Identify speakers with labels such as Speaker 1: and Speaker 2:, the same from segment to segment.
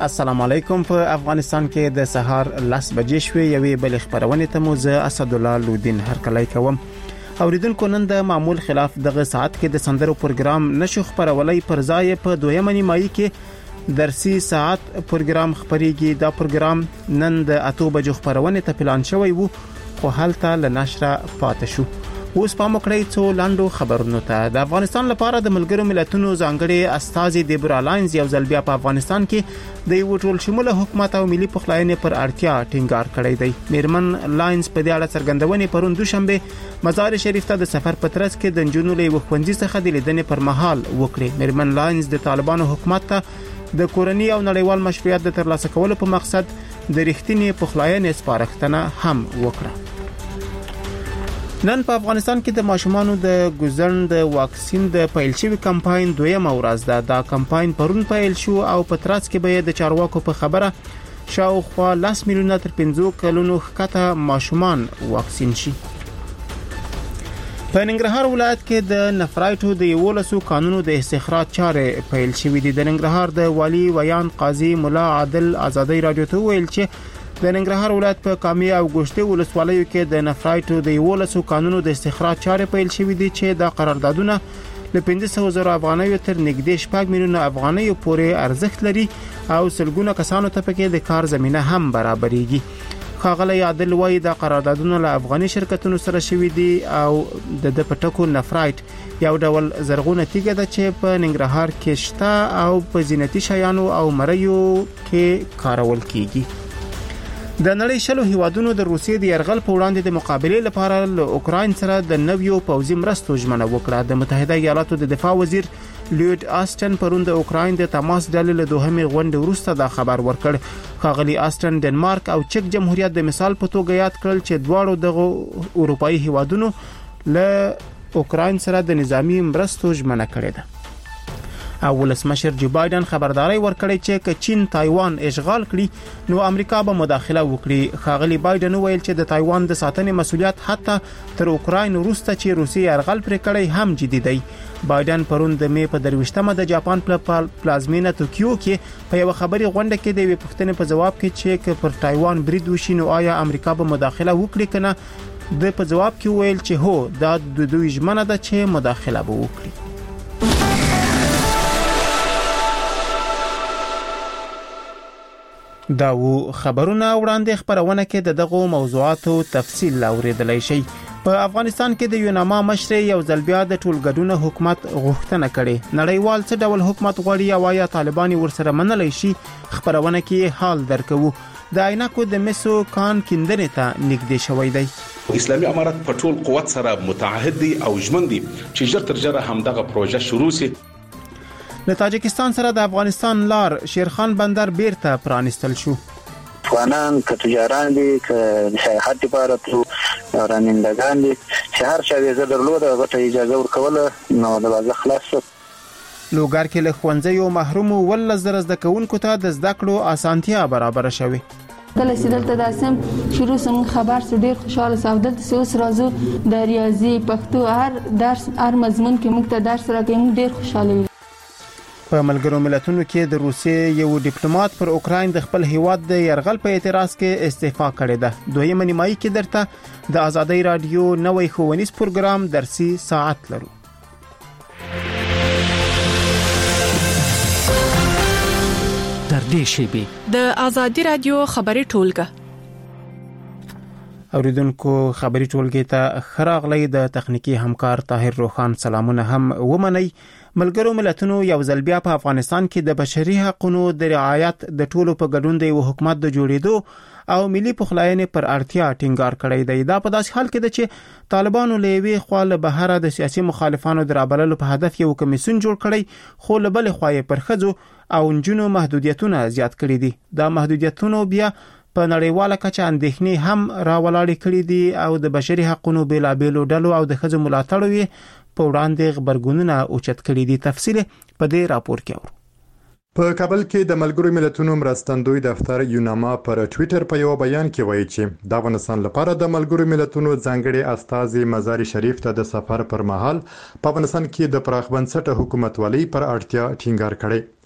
Speaker 1: السلام علیکم. په افغانستان کې د سهار 10 بجې شوې یوې بل خبرونه ته مو زه اسد الله لودین هرکلی کوم. اوریدونکو نن د معمول خلاف دغه ساعت کې د سندرو پروګرام نشو خبرولای پر ځای په 2 نیمایي کې درسي ساعت پروګرام خبريږي. دا پروګرام نن د 8 بجو خبرونه ته پلان شوی وو خو حالته لنشره پاتې شو. اوس په مکړی څو لاندو خبرونو ته. د افغانستان لپاره د ملګرو ملتونو ځانګړي استازي دیبرا لاینز یو ځل بیا په افغانستان کې د یو ټول شموله حکومت او ملي پخلاینې پر اړتیا ټینګار کړی دی. میرمن لاینز په دې اړه څرګندونې پرون دوشنبه مزار شریف ته د سفر په ترڅ کې د جنونو له وخوندي څخه د لیدنې پر مهال وکړي. میرمن لاینز د طالبانو حکومت ته د کورنۍ او نړیوال مشروعیت د ترلاسه کولو په مقصد د رښتینی پخلاینې سپارښتنه هم وکړه. نن په افغانستان کې د ماشومانو د ګوزند واکسین د پیل شوی کمپاین دویمه ورځ ده. دا کمپاین پرون پیل شو او په ترڅ کې به د چارواکو په خبره شاوخوا 10 میلیونه تر 15 کلونو ښکته ماشومان واکسین شي. په ننګرهار ولایت کې د نفرایټو د 11 قانونو د استخراج چارې پیل شوې دي. د ننګرهار د والی ویان قاضي مولا عادل آزادۍ رادیو ته ویل چې د ننګرهار ولایت په کامی او ګوشتي ولسوالیو کې د نفرایټو د 11 قانونو د استخراج چارې پیل شوې دي چې د قراردادونه له 500,000 افغانیو تر نږدې 6 میلیونه افغانیو پورې ارزښت لري او سلګونه کسانو ته پکې د کار زمينه هم برابرېږي. خاغلی عادل وایي د قراردادونو له افغاني شرکتونو سره شوي دي او د پټکو نفرایټ یو ډول زرغونه تیګه ده چې په ننګرهار کې شته او په زینتي شیانو او مریو کې کارول کیږي. د نړۍ شلو هیوادونو د روسیې د يرغل په وړاندې د مقابله لپاره له اوکراین سره د نویو پوځي مرستو ژمنه وکړه. د متحده ایالاتو د دفاع وزیر لیوډ آسټن پرون د اوکراین د تماس ډلې له دوهمې غونډې وروسته دا خبر ورکړ. ښاغلي آسټن ډنمارک او چک جمهوریت د مثال په توګه یاد کړل چې دواړو دغه اروپאי هیوادونو له اوکراین سره د نظامی مرستو ژمنه کړې ده. او ولسمشر جو بایدن خبرداري ورکړی چې که چین تایوان اشغال کړي نو امریکا به مداخله وکړي. خاغلی بایدن ویل چې د تایوان د ساتنې مسولیت حتی تر اوکراین وروسته چې روسیې یرغل پر کړی هم جدي دی. بایدن پرون د می په 23مه د جاپان پلازمینه توکیو کې په یو خبري غونډه کې د وی پښتنې په جواب کې چې پر تایوان برید وشي نو آیا امریکا به مداخله وکړي کنه. د په جواب کې ویل چې هو دا د دوی ژمنه ده چې مداخله به وکړي. دا و خبرونه وړاندې خبرونه کې دغه موضوعاتو تفصیل اوریدلای شي. په افغانستان کې د یوناما مشر یو ځل بیا د ټولګډونه حکومت غوښتنه کړې. نړیوال څه ډول حکومت غواړي او یا طالبان ورسره منلای شي خبرونه کې حال درکو. د عینکو د مسو کان کیندنې ته نږدې شوی دی.
Speaker 2: اسلامي امارات په ټول قوت سره متعهد دي او ژمن دي چې ژر تر ژره همدغه پروژه شروع شي.
Speaker 1: له تاجکستان سره د افغانستان لار شیرخان بندر بیرته پرانستل شو.
Speaker 3: افغانان که تجاران دي که سیاحت لپاره تلو رانندگان دي چې هر چا ویزه درلوده هغه اجازه ورکوله نو دروازه خلاص شو.
Speaker 1: لوګر کې له ښوونځیو محروم ول زر زده کوونکو ته د زده کړو اسانتیا برابر شوه.
Speaker 4: کله چې دلته داسم شروع سم خبر سو ډیر خوشاله سو. دلته اوس راځو د ریاضي پښتو هر درس هر مضمون کې موږ ته درس راکوي ډیر خوشاله.
Speaker 1: په ملګرو ملتونو کې د روسیې یو ډیپلوماټ پر اوکراین د خپل هیواد د يرغل په اعتراض کې استعفا کړې ده. دویمه نیمایي کې درته د آزادۍ رادیو نوې ښوونیز پروګرام درسي ساعت لرو.
Speaker 5: در دې شیبه
Speaker 6: د آزادۍ رادیو خبري ټولګه
Speaker 1: اوریدونکو خبري ټولګه ته خراغلی د تخنیکی همکار طاهر روخان سلامونه هم ومني. ملګرو ملتونو یو ځل بیا په افغانستان کې د بشري حقوقو د رعایت د ټولو په ګډون د حکومت د جوړېدو او ملي پخلاینې پر اړتیا ټینګار کړی دی. دا په داسې حال کې ده چې طالبانو له وی خپل بهره د سیاسي مخالفانو درابللو په هدف یو کمیسیون جوړ کړی خو له بل خوا پر خځو او انجونو محدودیتونه زیات کړی دي. دا محدودیتونه بیا په نړیواله کچه اندېښنې هم راولاړې کړې دي او د بشري حقوقو بیلابېلو ډلو او د خځو ملاتړ په وړاندې خبرګونونه اوچت کړي دي. تفصیل په دې راپور کې اورو.
Speaker 7: په کابل کې د ملګرو ملتونو مرستندوی دفتر یوناما پر ټوئیټر په یو بیان کې وایي چې د افغانستان لپاره د ملګرو ملتونو ځانګړي استازي مزار شریف ته د سفر پر مهال په افغانستان کې د پراخ بنسټه حکومتولۍ پر اړتیا ټینګار کړی.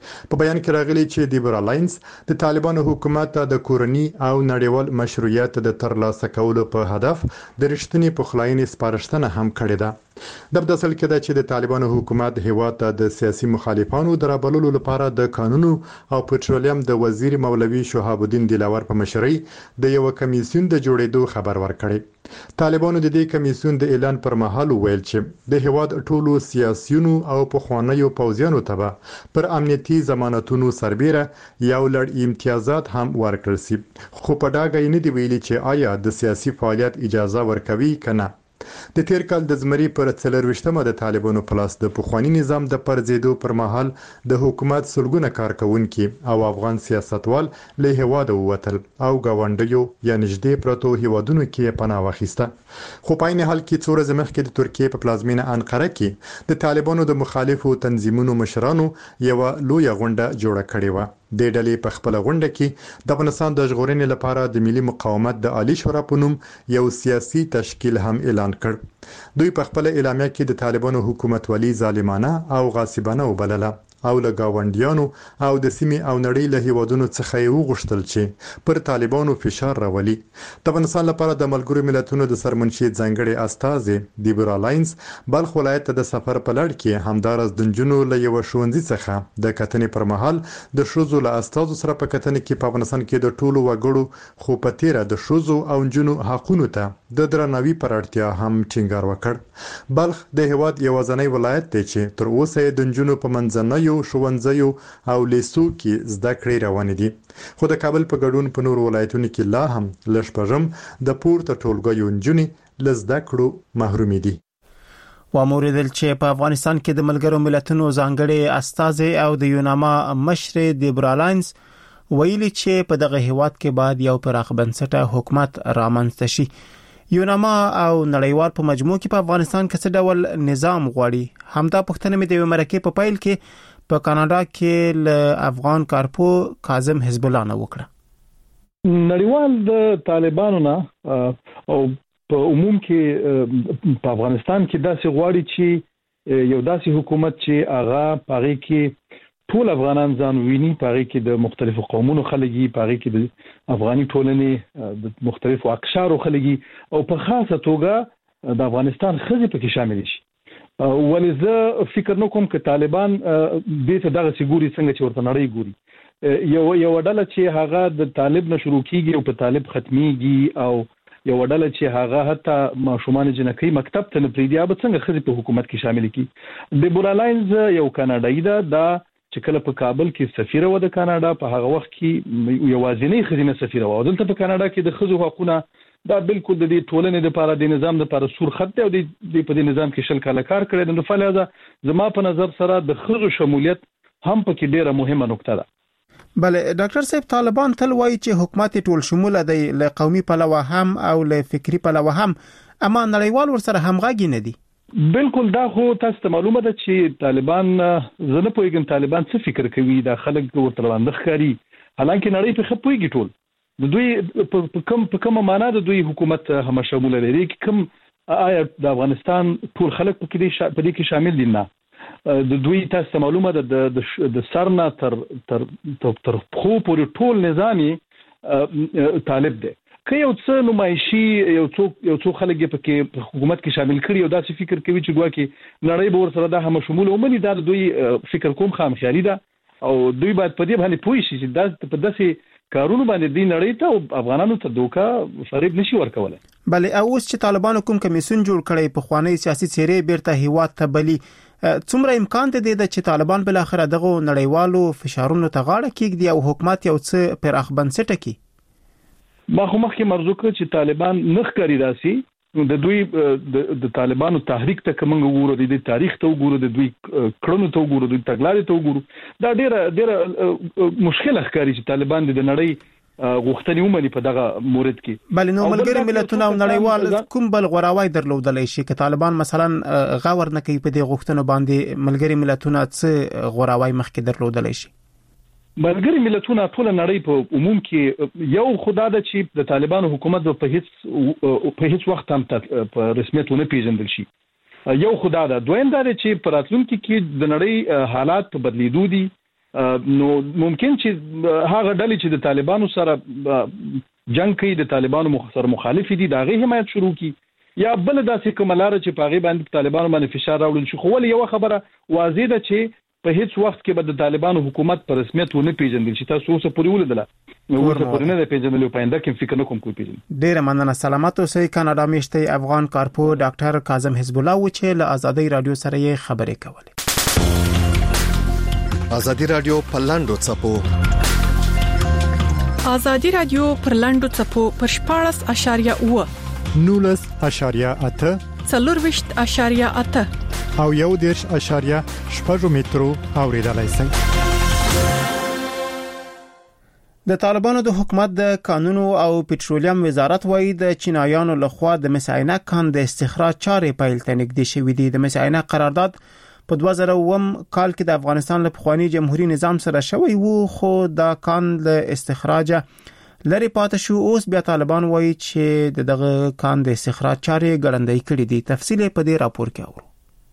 Speaker 7: په بیان کې راغلي چې دیبرا لاینز د طالبانو حکومت ته د کورني او نړیوال مشروعیت د ترلاسه کولو په هدف د رښتینی پخلاینې سپارښتنه هم کړې ده. د بدسل کې ده چې د طالبانو حکومت هیواد ته د سیاسي مخالفانو درابلولو لپاره د قانون او پټرولیم د وزیر مولوي شهاب الدین دلاور په مشرۍ د یو کمیسیون د جوړېدو خبر ورکړي. طالبانو د دې کمیسیون د اعلان پر مهال ویل چې د هیواد ټولو سیاسيونو او پخوانیو پوځیانو ته پر امنیتي ضمانتونو سربېره یو لړ امتیازات هم ورکړل شي، خو په ډاګه نه دی ویلي چې آیا د سیاسي فعالیت اجازه ورکوي کنه. د تیر کال د زمري پر 24مه د طالبانو پلاس د پخوانی نظام د پرځېدو پر مهال د حکومت سلګونه کارکونکي او افغان سیاستوال له هیواده ووتل او گاونډیو یا نږدې پرتو هیوادونو کې پناه واخیسته. خو په عین حال کې څو ورځې مخکې د ترکیې په پلازمینه انقره کې د طالبانو د مخالفو تنظیمونو مشرانو یو لوی غونډه جوړه کړې و. د ډلې په خپل غونډه کې د افغانستان د ژغورنې لپاره د ملي مقاومت د عالی شورا په نوم یو سیاسي تشکیل هم اعلان کړ. دوی په خپل اعلامیه کې د طالبانو حکومت ولی ظالمانه او غاصبانه وبلله او له گاونډیانو او د سیمې او نړۍ له هیوادونو څخه یې وغوښتل چې پر طالبانو فشار راولي. د افغانستان لپاره د ملګرو ملتونو د سرمنشي ځانګړي استازي دیبرا لاینز بلخ ولایت ته د سفر په لړ کې همدارس د نجونو له یو ښوونځي څخه د کتنې پر مهال د شوزو له استازو سره په کتنې کې په افغانستان کې د ټولو وګړو خو په تیره د شوزو او نجونو حقوقو ته د درناوي پر اړتیا هم ټینګار وکړ. بلخ د هیواد یوازینی ولایت دی چې تر اوسه د نجونو په منځنیو ښوونځیو او لیسو کې زده کړې روانې دي، خو د کابل په ګډون په نورو ولایتونو کې لا هم لږ شپږم د پورته ټولګیو نجونې له زده کړو محرومې دي.
Speaker 1: واموریدل چې په افغانستان کې د ملګرو ملتونو ځانګړي استازي او د یوناما مشر دیبرا لاینز ویلي چې په دغه هیواد کې باید یو پراخ بنسټه حکومت رامنځته شي. یوناما او نړیوال په مجموع کې په افغانستان کې څه ډول نظام غواړي؟ همدا پوښتنه مې د یو مرکه په پیل کې په کاناډا کې له افغان کارپو کاظم حزب الله نه وکړه.
Speaker 8: نړیوال د طالبانو نه او په عموم کې په افغانستان کې داسې غواړي چې یو داسې حکومت چې هغه پاره کې ټول افغانان ځان ویني، پاره کې د مختلفو قومونو خلګي، پاره کې د افغاني ټولنې د مختلفو اقشارو خلګي او په خاصه توګه د افغانستان خزي پکې شامل شي. ولې زه فکر نکوم چې طالبان دې ته دغه سګوري څنګه چې ورته نړۍ ګوري. یو ډله چې هغه د طالب نه شروع کیږي او په طالب ختميږي او یو ډله چې هغه حتی ماشومان جنکۍ مکتب ته نه پریدي، به څنګه خزي په حکومت کې شامل کی. دیبرا لاینز یو کاناډایی ده چې کله په کابل کې سفیر و د کاناډا، په هغه وخت کې یوازینی خزینه سفیر و. دلته په کاناډا کې د خزو حقوقونه دا بالکل د دې ټولنې لپاره د نظام لپاره سور خط دی او د په دې نظام کې شل کاله کار کړی. نو فلزا زما په نظر سره د خزو شمولیت هم پکې ډیره مهمه نقطه ده.
Speaker 1: بله ډاکټر صاحب، طالبان تل وایي چې حکومت ټول شموله دی، له قومي پلوه هم او له فکری پلوه هم، اما نړیوال ورسره همغږي نه دي.
Speaker 8: بالکل دا خو تاسو ته معلومه ده چې طالبان زنه پوهیږم طالبان څه فکر کوي، دا خلک ورته لاندې ښکاري، حالانکه نړۍ په خپويږي ټول د دوی په کومه معنا د دوی حکومت هم شامل لري. کوم آیا د افغانستان ټول خلک په دې کې شامل دي؟ نه، د دوی تاسو معلومه ده د سرنا تر خو پورې ټول نظامی طالب دی. که یو څه نمایشي یو څو خلک په حکومت کې شامل کړي او داسې فکر کوي چې ګواکې نړۍ به ورسره دا هم شمول ومني، دا دوی فکر کوم خام خیالي ده او دوی باید په دې باندې پوه شي چې دا په داسې کارونو باندې دی نړۍ ته او افغانانو ته دوکا فریب نشي ورکولای.
Speaker 1: بله اوس چې طالبانو کوم کمیسیون جوړ کړی په خوانی سیاسي چیرې بیرته هیواد ته بلی، څومره امکان دی چې طالبان بل اخر دغه نړیوالو فشارونو ته غاړه کېږدي او حکومت یو څه پراخ بنسټه کی؟
Speaker 8: ما خو مخکې مرزو کړ چې طالبان نخ کاری راسي د دوی د طالبانو تحریک ته کوم وګورو، د تاریخ ته وګورو، د دوی کړنو ته وګورو، د تګلارې ته وګورو، دا ډېر مشکل ښکاري چې طالبان د نړۍ غوښتنې ومني په دغه مورد کې.
Speaker 1: بل نو ملګری ملتونه او نړیوال کوم بل غوراوی درلودلای شي چې طالبان مثلا غور نه کوي په دې غوښتنو باندې؟ ملګری ملتونه څه غوراوی مخکې درلودلای شي؟
Speaker 8: ملګری ملتونه ټول نړۍ په عموم کې یو خدا ده چې د طالبانو حکومت په هیڅ وخت هم په رسمیت ونه پیژندل شي. یو خدا ده. دویم دا چې په راتلونکي کې د نړۍ حالات په بدلیدو دي. نو ممکن چې هغه ډلې چې د طالبانو سره جنگ کوي د طالبانو سره مخالف دي دا غي حمایت شروع کی یا بل داسې کوملاره چې پاغي باندې طالبانو باندې فشار راوړل شي. خو ول یو خبره واضح ده چې په هیڅ وخت کې به د طالبانو حکومت پر رسمیت ونه پیژندل شي. تاسو اوس پورې ولدله نو ورته پورې نه پیژندل په انده کې فکر نه کوم کوی پیژن.
Speaker 1: ډیر مننه. سلامات اوسئ. کاناډا میشته افغان کارپو ډاکټر کاظم حزب الله و چې له ازادي رادیو سره یې خبرې کولې.
Speaker 9: ازادي رادیو پلاندو چپو
Speaker 6: ازادي رادیو پرلندو چپو پر 14.9
Speaker 7: 19.8
Speaker 6: 4.8
Speaker 7: او 1.8 مترو اوریدلای شئ.
Speaker 1: د طالبانو د حکومت د قانونو او پټرولیم وزارت وايي د چینایانو لخوا د مسعینک کان د استخراج چارې پیل ته نږدې شوې دي. د مسعینک قرارداد په 2009 کال کې د افغانستان له پخوانی جمهوریت نظام سره شوی وو، خو دا کان له استخراج لری پاتې شو. اوس بیا طالبان وایي چې دغه کان د استخراج چارې ګړندۍ کړې دي. تفصیل په دې راپور کې اورو.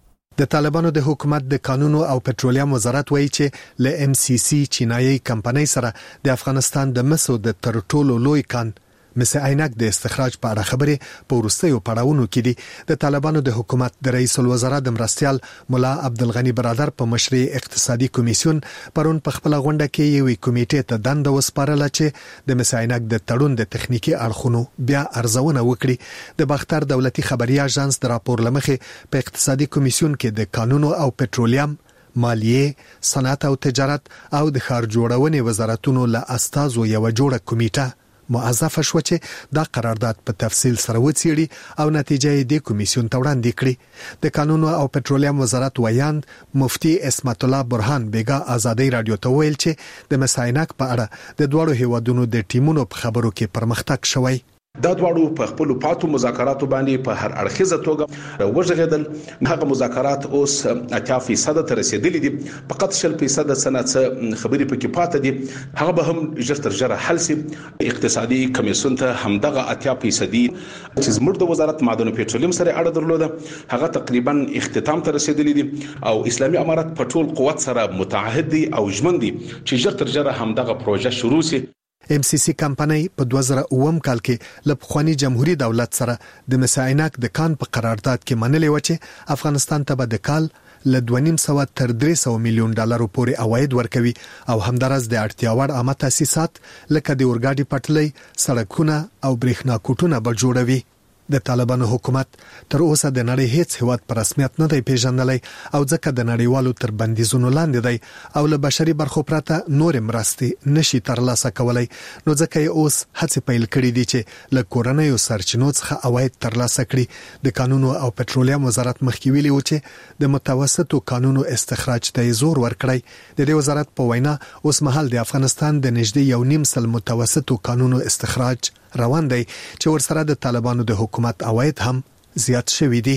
Speaker 9: د طالبانو د حکومت د قانونو او پټرولیم وزارت وایي چې ل ام سی سی چینایي کمپنۍ سره د افغانستان د مسو د ترټولو لوی کان مسعینک د استخراج په اړه خبرې په وروستیو پړاوونو کې دي. د طالبانو د حکومت د رئیس الوزرا د مرستيال مولا عبدالغنی برادر په مشرۍ اقتصادي کمیسیون پرون په خپل غونډه کې یو کمیټې ته دنده وسپارله چې د مسعینک د تړون د تخنیکی اړخونو بیا ارزونه وکړي. د باختر دولتي خبري اژانس د راپور لمخې په اقتصادي کمیسیون کې د قانونو او پټرولیم، مالیه، صنعت او تجارت او د ښار جوړونې وزارتونو له استازو یو جوړه کمیټه موظفه شو چې دا قرارداد په تفصیل سره وڅېړي او نتیجه یې د کمیسیون ته وړاندې کړي. د قانونو او پټرولیم وزارت ویاند مفتي اسمت الله برهان بیگا ازادي رادیو ته ویل چې د مسعینک په اړه د دوړو هیوادونو د ټیمونو په خبرو کې پرمختګ شوی.
Speaker 2: دا دواړو په خپل پاتو مذاکراتو باندې په هر اړخیزه توګه وژغېدل. هغه مذاکرات اوس 80% ته رسیدلي دي. فقط 0% صنعت خبري پکې پاتې دي. هغه به هم ژر تر ژره حل شي. اقتصادي کمیسیون ته همدغه 80% چې زموږ د وزارت معدن او پټرولیم سره اړه درلوده هغه تقریبا اختتام ته رسیدلي دي او اسلامي امارات په ټول قوت سره متعهد دي او ژمن دي چې ژر تر ژره همدغه پروژه شروع شي.
Speaker 9: ام سی سی کمپنۍ په 2009 کال کې له پخوانی جمهوریت دولت سره د مسعینک د کان په قرارداد کې منلې و چې افغانستان ته به د کال له 2.5 تر 300 میلیون ډالر پورې عواید ورکوي او همدارس د اړتیا وړ عامه تاسیسات لکه د اورګاډي پټلۍ، سړکونه او برېښنا کوټونه به جوړوي. د طالبانو حکومت تر اوسه د نړۍ هیڅ هیواد په رسمیت نه دی پیژندلی او ځکه د نړیوالو تر بندیزونو لاندې دی او له بشري برخو پرته نور مرستې نشي ترلاسه کولای. نو ځکه یې اوس هڅې پیل کړې دي چې له کورنیو سرچینو څخه عواید ترلاسه کړي. د قانونو او پټرولیم وزارت مخکې ویلي و چې د متوسطو قانونو استخراج ته زور ورکړی. د دې وزارت په وینا اوس مهال د افغانستان د نږدې 1.5 سل متوسطو قانونو استخراج روان دی چې ورسره د طالبانو د حکومت عواید هم زیات شوي دي.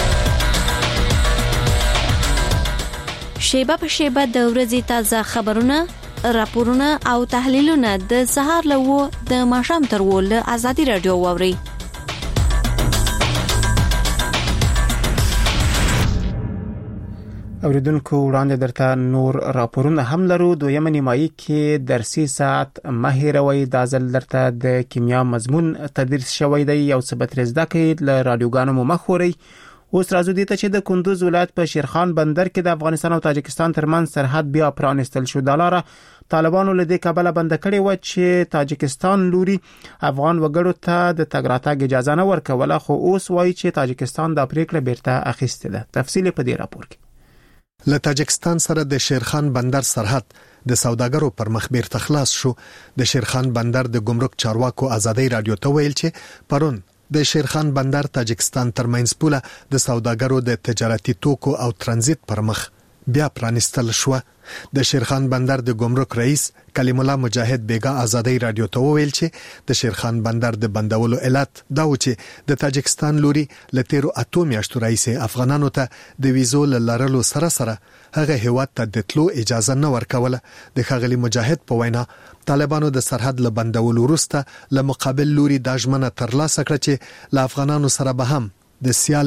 Speaker 10: شیبه په شیبه د ورځې تازه خبرونه، راپورونه او تحلیلونه د سهار له 9 د ماښام تر 10 له ازادي رادیو واوري.
Speaker 1: اوریدونکو وړاندې درته نور راپورونه هم لرو. دویمه نیمایي کې درسي ساعت مهیروي د ځل درته د کیمیا مضمون تدریس شوی دی. یو څه به زده کې له رادیوګانو مو مخوري. اوس راځو دي ته چې د کندوز ولایت په شیرخان بندر کې د افغانستان او تاجکستان ترمنځ سرحد بیا پرانستل شو. د لاره طالبانو له دې کابل بند کړي و چې تاجکستان لوري افغان وګړو ته د تګ راتګ اجازه نه ورکوله، خو اوس وایي چې تاجکستان د پریکړه بیرته اخیسته ده. تفصیل په دې راپور کې.
Speaker 9: له تاجکستان سره د شیرخان بندر سرحد د سوداګرو پر مخ بیرته خلاص شو. د شیرخان بندر د ګمرک چارواکو ازادي رادیو ته ویل چې پرون د شیرخان بندر تاجکستان ترمنځ پوله د سوداګرو د تجارتي توکو او ترانزیت پر مخ بیا پرانستل شو. د شیرخان بندر د ګمرک رئیس کلیم الله مجاهد بیگا ازادي رادیو ته ویل چې د شیرخان بندر د بندولو علت دا و چې د تاجکستان لوري ل 13 میاشتو رئیس افغانانو ته د ویزو لرلو سره سره هغه هیواد ته د تلو اجازه نه ورکوله. د خغلی مجاهد په وینا طالبانو د سرحد له بندولو وروسته له مقابل لوري د ژمنه ترلاسه کړه چې ل افغانانو سره به هم د سیال